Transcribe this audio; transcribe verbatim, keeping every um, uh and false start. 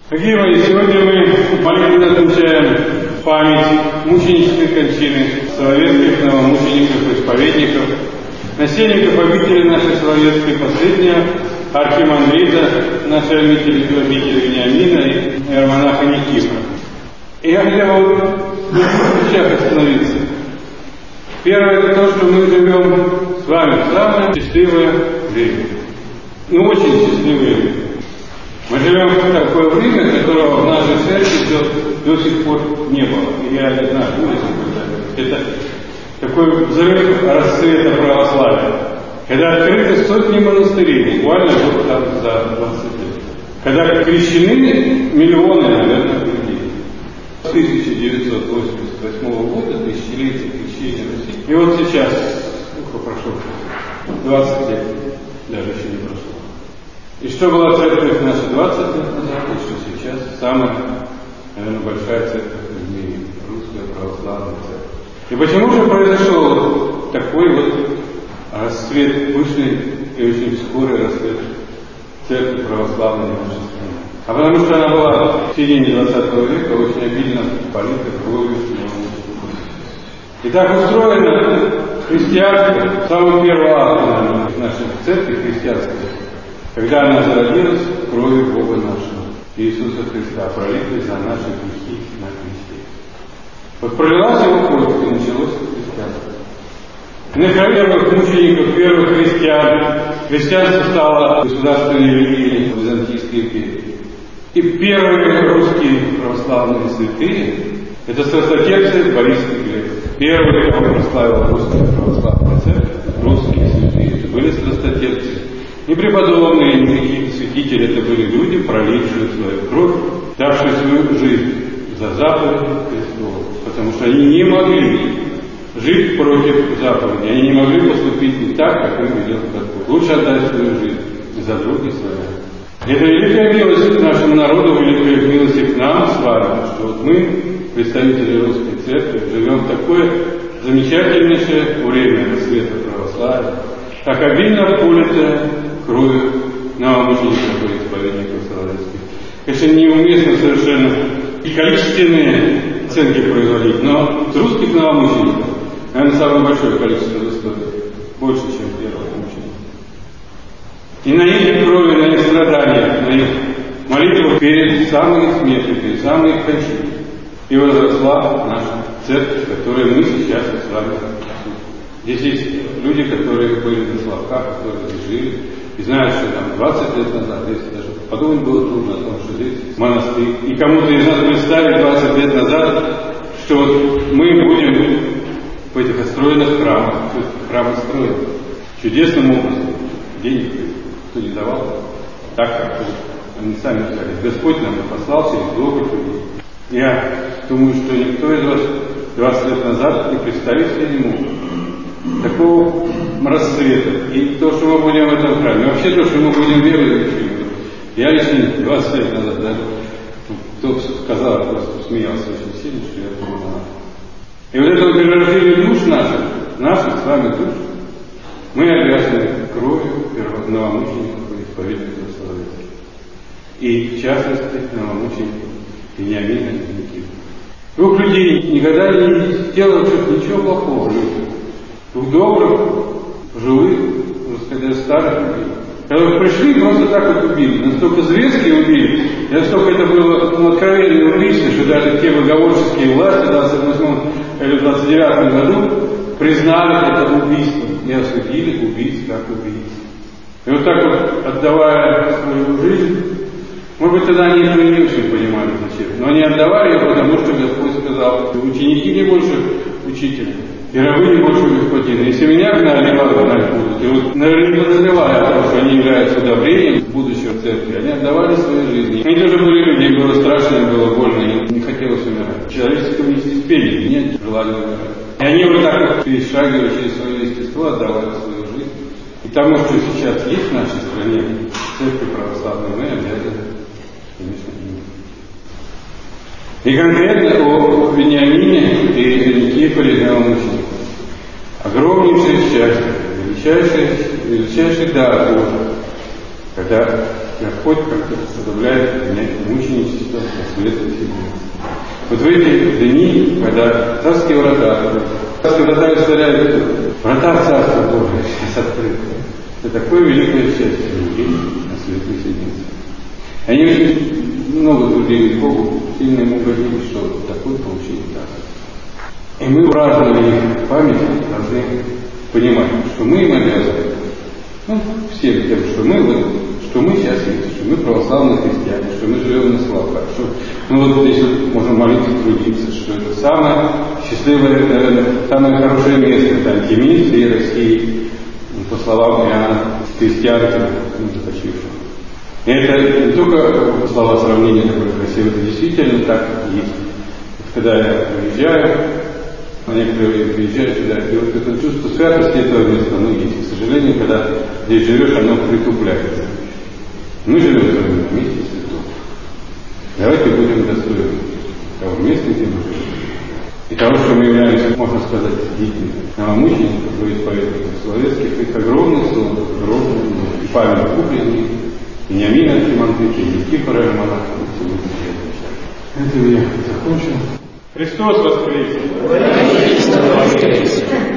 Дорогие мои, сегодня мы молитвенно отмечаем память мученической кончины соловецких новомучеников, исповедников, насельников обители нашей соловецкой, последнего архимандрита нашей обители, обители Вениамина и иеромонаха Никифора. И я хотел вот в нескольких вещах остановиться. Первое — это то, что мы живем с вами в самое счастливое время. Ну, очень счастливое время. Мы живем в такое время, которого в нашей церкви до, до сих пор не было. И я не знаю, будет ли это такой взрыв расцвета православия. Когда открыты сотни монастырей, буквально вот там за двадцать лет. Когда крещены миллионы, наверное, людей. С тысяча девятьсот восемьдесят восьмого года, тысячелетие крещения Руси. И вот сейчас, сколько прошло? двадцать лет, даже еще не прошло. И что была церковь наша двадцать лет назад, и что сейчас самая, наверное, большая церковь в мире, русская православная церковь. И почему же произошел такой вот расцвет, пышный и очень скорый расцвет церкви православной в нашей стране? А потому что она была в середине двадцатого века очень обильно полита кровью. И так устроена христианство, самого первого акта в нашей церкви христианской, когда она зародилась кровью Бога нашего, Иисуса Христа, пролитой за наши грехи на кресте. Вот пролилась его кровь, и началось христианство. На первых мучеников, первых христиан, христианство стало государственной религией Византийской империи. И первые русские православные святые — это страстотерпцы Борис и Глеб. Первые, кого прославила русская православная церковь, русские святые, это были страстотерпцы. Не преподобные, не какие-то святители, это были люди, пролившие свою кровь, давшие свою жизнь за заповеди Христова, потому что они не могли жить против заповедей, они не могли поступить не так, как им велел Господь. Лучше отдать свою жизнь за други свои. Это великая милость к нашему народу, великая милость и к нам с вами, что вот мы, представители русской церкви, живем в такое замечательнейшее время расцвета православия, так обильно политое кровью новомучеников и исповедников соловецких. Конечно, неуместно совершенно и количественные оценки производить, но с русских новомучеников, наверное, самое большое количество в истории, больше, чем первых мучеников. И на их крови, на их страданиях, на их молитвах перед самой их смертью, перед самой их кончиной и возросла наша церковь, в которой мы сейчас с вами. Здесь есть люди, которые были на Славках, которые здесь жили, и знают, что там двадцать лет назад, здесь даже подумать было трудно о том, что здесь монастырь. И кому-то из нас представить двадцать лет назад, что вот мы будем в этих отстроенных храмах, храмы строят чудесным образом. Денег кто не давал, так как они сами взяли. Господь нам послал через добрых людей. Я думаю, что никто из вас двадцать лет назад и представить себе не мог такого расцвета. И то, что мы будем в этом храме, вообще то, что мы будем веровать, я лично двадцать лет назад даже кто сказал, просто смеялся очень сильно, что я понимаю. И вот это вот перерождение душ наших, наших с вами душ, мы обязаны кровью первых новомучеников и исповедников соловецких. И в частности новомучеников Вениамина и Никифора. Двух людей никогда не сделавших ничего плохого в жизни. Двух добрых, живых, можно сказать, старых людей. Когда пришли, просто так вот убили. Настолько зверски убили, и настолько это было ну, откровенно убийство, что даже те боговольческие власти в двадцать восьмом или двадцать девятом году признали это убийством и осудили убийц как убийц. И вот так вот, отдавая свою жизнь, может быть, тогда они этого не очень понимали зачем, но они отдавали ее, потому что Господь сказал: ученики не больше учителя, и рабы не больше господина. Если меня гнали, вас гнать будут. И вот, наверное, не подозревая о том, что они являются удобрением будущего церкви, они отдавали свои жизни. Они тоже были люди, им было страшно, им было больно, им не хотелось умирать. В человеческом естестве нет желания умирать. И они вот так вот, перешагивая через свое естество, отдавали свою жизнь. И тому, что сейчас есть в нашей стране, церкви православной, мы обязаны, конечно, им. И конкретно о Вениамине и Никифоре новомучениках. Огромнейшее счастье, величайший, величайший дар Божий, когда Господь как-то составляет мученичество Советской Седмицы. Вот в эти дни, когда царские врата, царские врата устаряют, врата Царства Божия сейчас открыты. Это такое великое счастье людей на Светлой Седмице. Они очень много трудились Богу, сильно ему угодили, что такое получили дар. И мы, празднуя их память, должны понимать, что мы им обязаны, ну, всем тем, что мы, вот, что мы сейчас есть, что мы православные христиане, что мы живем на словах, что мы вот здесь вот можем молиться, трудиться, что это самое счастливое, наверное, самое хорошее место, это антиминистрии России, по словам Иоанна Крестьянки, ну, започившего. И это не только слова сравнения такое красивое, это действительно так есть. Когда я приезжаю, на некоторое время приезжаю сюда, и вот это чувство святости этого места, оно есть. К сожалению, когда здесь живешь, оно притупляется. Мы живем в своем месте святого. Давайте будем достойны того места, где мы живем. И того, что мы являемся, можно сказать, детьми новомучеников, исповедников словецких, их огромный сон, огромный сон. И Павел Куприн, и Вениамин Архимандрит, и Никифор Монаха, и сегодня следующее. Это я закончил. Христос воскресе!